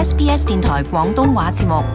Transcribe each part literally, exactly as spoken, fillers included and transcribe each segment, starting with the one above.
S B S 電台廣東話節目。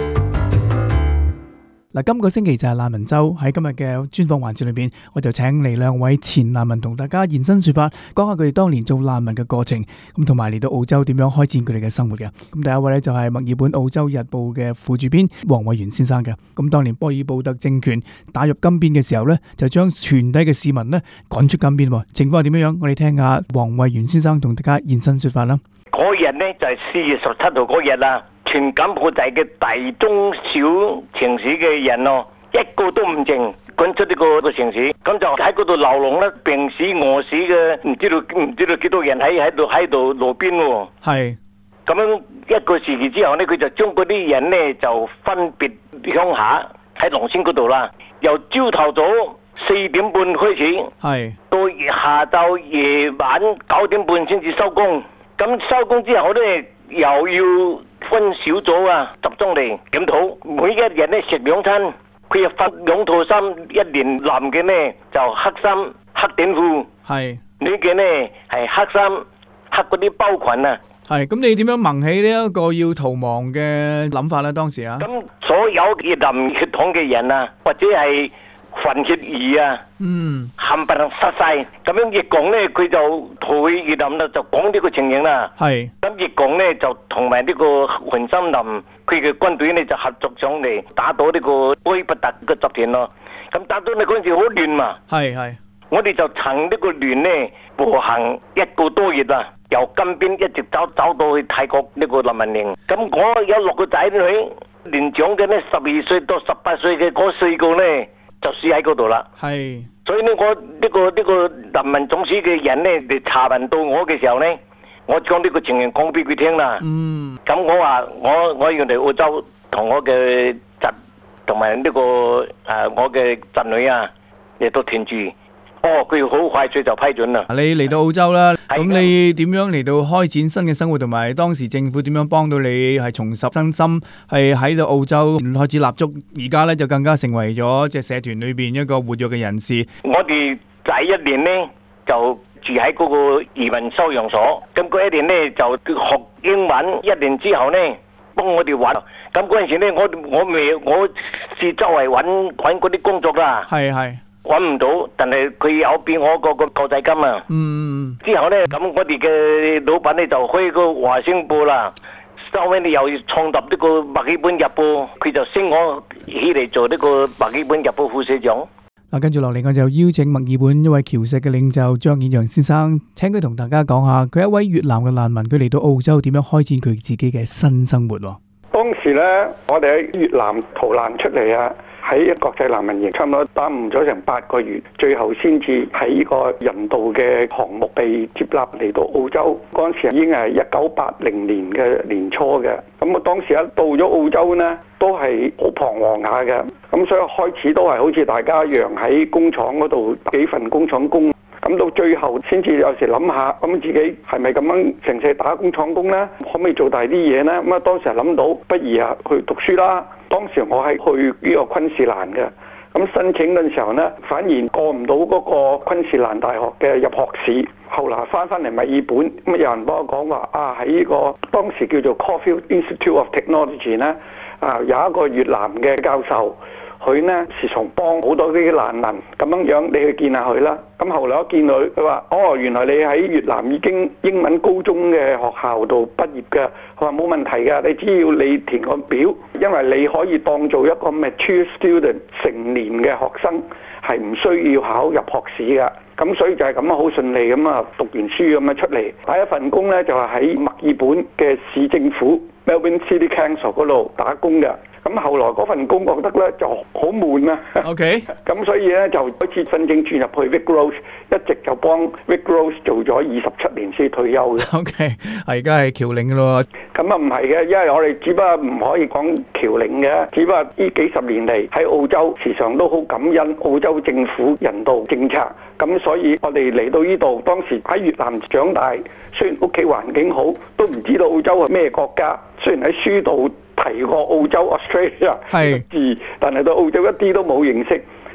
嗱，今個星期就係難民週，喺今日嘅專訪環節裏邊，我就請嚟兩位前難民同大家現身說法，講下佢哋當年做難民嘅過程，咁同埋嚟到澳洲點樣開展佢哋嘅生活嘅。咁第一位咧就係墨爾本澳洲日報嘅副主編黃偉源先生嘅。咁當年波爾布特政權打入金邊嘅時候咧，就將全體嘅市民咧趕出金邊，情況係點樣樣？我哋聽下黃偉源先生同大家現身說法啦。 嗰日呢，就係四月十七號嗰日啦。全柬埔寨嘅大中小城市嘅人咯，一個都唔剩，趕出呢個個城市，咁就喺嗰度流浪啦，病死餓死嘅，唔知道唔知道幾多人喺喺度喺度路邊喎。係，咁樣一個時期之後呢，佢就將嗰啲人呢就分別鄉下喺龍仙嗰度啦，由朝頭早四點半開始，係到下晝夜晚九點半先至收工。咁收工之後呢，又要分小組啊，集中嚟檢討，每一日呢食兩餐，佢又發兩套衫，一年男嘅呢就黑衫黑短褲，係女嘅呢係黑衫黑嗰啲包裙啊。係，咁你點樣萌起呢一個要逃亡嘅諗法呢？當時啊，咁所有越南血統嘅人啊，或者係混血兒啊，嗯，冚唪唥殺晒，咁樣越共呢，佢就同越南啦，就講呢個情形啦。係，咁越共呢就同埋呢個雲森林，佢嘅軍隊呢就合作上嚟打倒呢個波爾布特嘅集團咯。咁打到呢嗰陣時好亂嘛。係係，我哋就趁呢個亂呢步行一個多月啦，由金邊一直走走到去泰國呢個難民營。咁我有六個仔女，年長嘅呢十二歲到十八歲嘅嗰四個呢，就死喺嗰度啦。係，所以呢，我呢個呢個難民總署嘅人呢，嚟查問到我嘅時候呢，我將呢個情形講俾佢聽啦。嗯，咁我話我我要嚟澳洲同我嘅侄同埋呢個誒我嘅侄女啊嚟到團住。哦，佢好快脆就批准啦。你嚟到澳洲啦，咁你點樣嚟到開展新嘅生活，同埋當時政府點樣幫到你係重拾身心，係喺到澳洲開始立足，而家咧就更加成為咗即係社團裏邊一個活躍嘅人士。我哋第一年呢就住喺嗰個移民收容所，咁嗰一年呢就學英文，一年之後呢幫我哋揾。咁嗰陣時呢，我我未我是周圍揾揾嗰啲工作啦。係係。揾唔到，但係佢有俾我個個救濟金啊。嗯。之後呢，咁我哋嘅老闆呢就開個華星報啦。後尾你又創立呢個墨爾本日報，佢就升我起嚟做呢個墨爾本日報副社長。嗱，跟住落嚟我就邀請墨爾本一位僑社嘅領袖張顯陽先生，請佢同大家講下佢一位越南嘅難民，佢嚟到澳洲點樣開展佢自己嘅新生活。當時呢，我哋喺越南逃難出嚟啊。喺國際難民營差唔多耽誤咗成八個月，最後先至喺呢個人道嘅項目被接納嚟到澳洲。嗰陣時已經係一九八零年嘅年初嘅，咁我當時一到咗澳洲呢，都係好彷徨下嘅。咁所以開始都係好似大家一樣喺工廠嗰度幾份工廠工，咁到最後先至有時諗下，咁自己係咪咁樣成世打工廠工呢？可唔可以做大啲嘢呢？咁啊當時諗到，不如啊去讀書啦。當時我係去呢個昆士蘭嘅，咁申請嘅時候呢，反而過唔到嗰個昆士蘭大學嘅入學試。後來翻翻嚟墨爾本，咁有人幫我講話啊，喺呢個當時叫做 Caulfield Institute of Technology 呢，啊有一個越南嘅教授，佢呢時常幫好多啲難民，咁樣樣你去見下佢啦。咁後來我見佢，佢話：哦，原來你喺越南已經英文高中嘅學校度畢業嘅。佢話冇問題㗎，你只要你填個表，因為你可以當做一個 mature student 成年嘅學生，係唔需要考入學試㗎。咁所以就係咁樣好順利咁啊，讀完書咁樣出嚟，第一份工呢，就係喺墨爾本嘅市政府 Melbourne City Council 嗰度打工嘅。咁後來嗰份工覺得咧就好悶啊。OK。咁所以咧就開始申請轉入去 Vic Roads，一直就幫 Vic Roads 做咗二十七年先退休嘅。OK。係而家係僑領嘅咯。咁啊唔係嘅，因為我哋只不過唔可以講僑領嘅，只不過呢幾十年嚟喺澳洲時常都好感恩澳洲政府人道政策。咁所以我哋嚟到呢度，當時喺越南長大，雖然屋企環境好，都唔知道澳洲係咩國家。雖然喺書度提過澳洲 Australia 係字，但係對澳洲一啲都冇認識。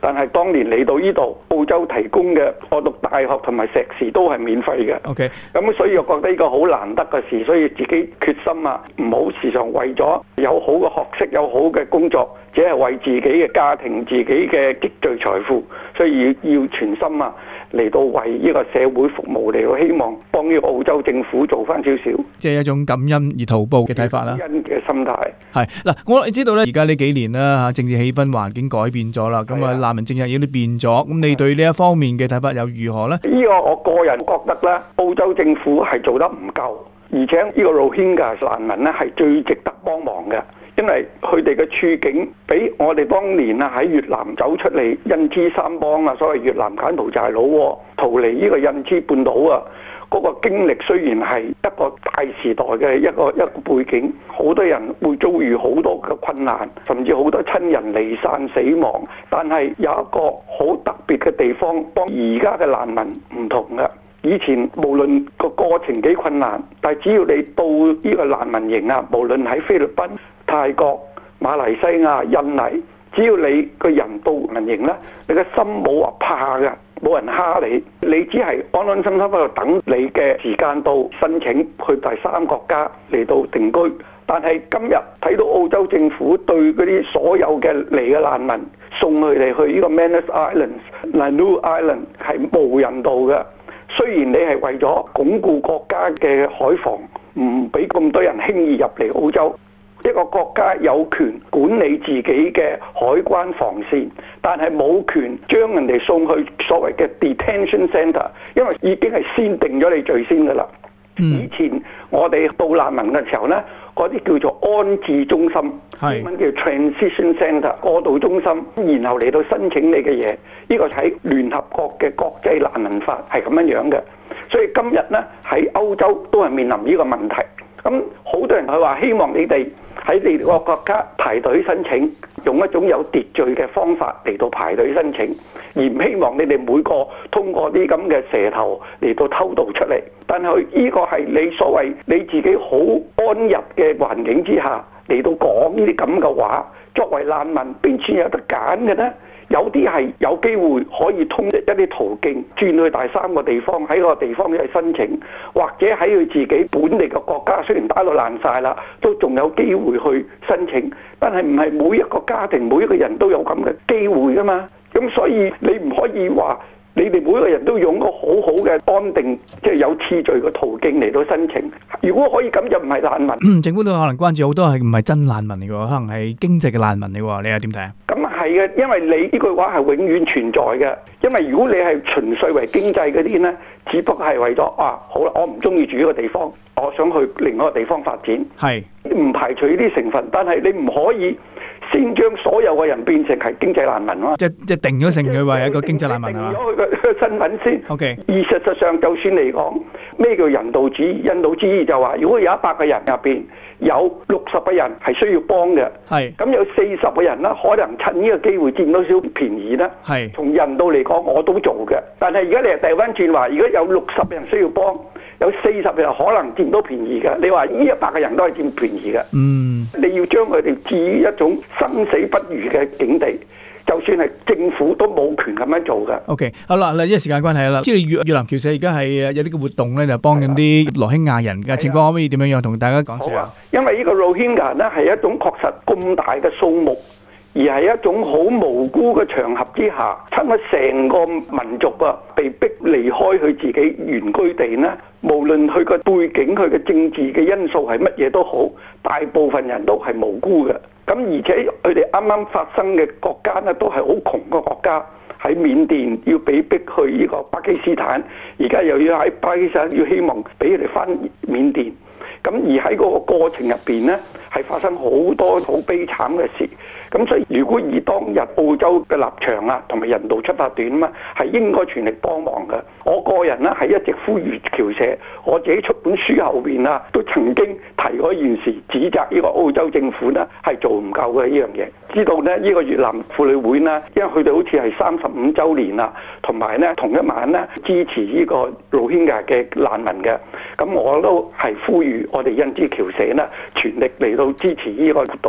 但係當年嚟到呢度，澳洲提供嘅我讀大學同埋碩士都係免費嘅。 OK， 咁所以我覺得呢個好難得嘅事，所以自己決心啊，唔好時常為咗有好嘅學識、有好嘅工作，只係為自己嘅家庭、自己嘅積聚財富，所以要，要全心啊嚟到為呢個社會服務，嚟到希望幫呢個澳洲政府做翻少少， 即係一種感恩而圖報嘅睇法啦。 感恩嘅心態係嗱，我知道咧，而家呢幾年啦嚇，政治氣氛環境改變咗啦，咁啊難民政策亦都變咗，咁你對呢一方面嘅睇法又如何呢？ 呢個我個人覺得咧，澳洲政府係做得唔夠，而且呢個 Rohingya 難民咧係最值得幫忙嘅。因為佢哋嘅處境比我哋當年啊喺越南走出嚟印支三邦啊，所謂越南柬埔寨佬逃離呢個印支半島啊，嗰個經歷雖然係一個大時代嘅一個一個背景，好多人會遭遇好多嘅困難，甚至好多親人離散死亡，但係有一個好特別嘅地方，幫而家嘅難民唔同嘅。以前無論個過程幾困難，但係只要你到呢個難民營啊，無論喺菲律賓、泰國、馬來西亞、印尼，只要你個人到難民營咧，你嘅心冇話怕嘅，冇人蝦你，你只係安安心心喺度等你嘅時間到，申請去第三國家嚟到定居。但係今日睇到澳洲政府對嗰啲所有嘅嚟嘅難民送佢哋去呢個 Manus Islands、Nanu Island 係無人道嘅。雖然你係為咗鞏固國家嘅海防，唔俾咁多人輕易入嚟澳洲。一個國家有權管理自己嘅海關防線，但係冇權將人哋送去所謂嘅 detention centre， 因為已經係先定咗你罪先㗎啦。以前我哋到難民嘅時候呢，嗰啲叫做安置中心，英文叫 transition centre 過渡中心，然後嚟到申請你嘅嘢。呢個喺聯合國嘅國際難民法係咁樣樣嘅。所以今日呢，喺歐洲都係面臨呢個問題。咁好多人佢話希望你哋喺你個國家排隊申請，用一種有秩序嘅方法嚟到排隊申請，而唔希望你哋每個通過啲咁嘅蛇頭嚟到偷渡出嚟。但係呢個係你所謂你自己好安逸嘅環境之下嚟到講呢啲咁嘅話，作為難民邊處有得揀嘅呢？有啲係有機會可以通一啲途徑轉去第三個地方，喺個地方去申請，或者喺佢自己本地嘅國家，雖然打到爛晒啦，都仲有機會去申請。但係唔係每一個家庭每一個人都有咁嘅機會㗎嘛？咁所以你唔可以話你哋每一個人都用個好好嘅安定，即係有次序嘅途徑嚟到申請。如果可以咁，就唔係難民。 嗯，政府都可能關注好多係唔係真難民嚟㗎，可能係經濟嘅難民嚟㗎，你又點睇啊？ 咁係嘅，因為你呢句話係永遠存在嘅。因為如果你係純粹為經濟嗰啲呢，只不過係為咗啊，好啦，我唔中意住呢個地方，我想去另外一個地方發展，係唔排除呢啲成分，但係你唔可以先將所有嘅人變成係經濟難民咯。即即定咗成佢為一個經濟難民啊！ 定咗佢嘅身份先。 OK。 而實際上，就算嚟講咩叫人道主義？人道主義就話，如果有一百個人入邊有六十個人係需要幫嘅，係咁有四十個人啦，可能趁呢個機會佔到少便宜啦。係從人道嚟講，我都做嘅。但係而家你係掉翻轉話，如果有六十個人需要幫，有四十個人可能佔到便宜嘅。你話呢一百個人都係佔便宜嘅。嗯，你要將佢哋置於一種生死不如嘅境地。就算係政府都冇權咁樣做嘅。OK， 好啦，嗱，因為時間關係啦，知道越越南僑社而家係有啲嘅活動咧，就幫緊啲羅興亞人嘅情況，可唔可以點樣樣同大家講下？因為呢個 Rohingya 咧係一種確實咁大嘅數目，而係一種好無辜嘅場合之下，差唔多成個民族啊被逼離開佢自己原居地呢，無論佢個背景、佢嘅政治嘅因素係乜嘢都好，大部分人都係無辜嘅。咁而且佢哋啱啱發生嘅國家呢，都係好窮嘅國家，喺緬甸要被逼去呢個巴基斯坦，而家又要喺巴基斯坦要希望俾佢哋翻緬甸。咁而喺嗰個過程入邊呢，係發生好多好悲慘嘅事。咁所以如果以當日澳洲嘅立場啊，同埋人道出發點啊，係應該全力幫忙嘅。我個人呢，係一直呼籲僑社，我自己出本書後邊啊，都曾經提過一件事，指責呢個澳洲政府呢係做唔夠嘅呢樣嘢。知道呢，呢個越南婦女會呢，因為佢哋好似係三十五週年啦，同埋呢同一晚呢支持呢個Rohingya嘅難民嘅。咁我都係呼籲我哋印支僑社呢，全力嚟到支持呢個活動。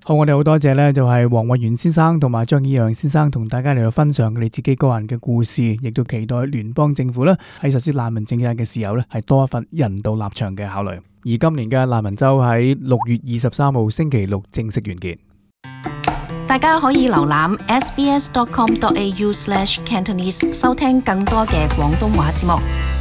好，我哋好多謝呢，就係黃偉源先生同埋張以陽先生同大家嚟到分享佢哋自己個人嘅故事，亦都期待聯邦政府呢喺實施難民政策嘅時候呢係多一份人道立場嘅考慮。而今年嘅難民周喺六月二十三號星期六正式完結。 大家可以瀏覽 s b s dot com dot a u slash cantonese 收聽更多嘅廣東話節目。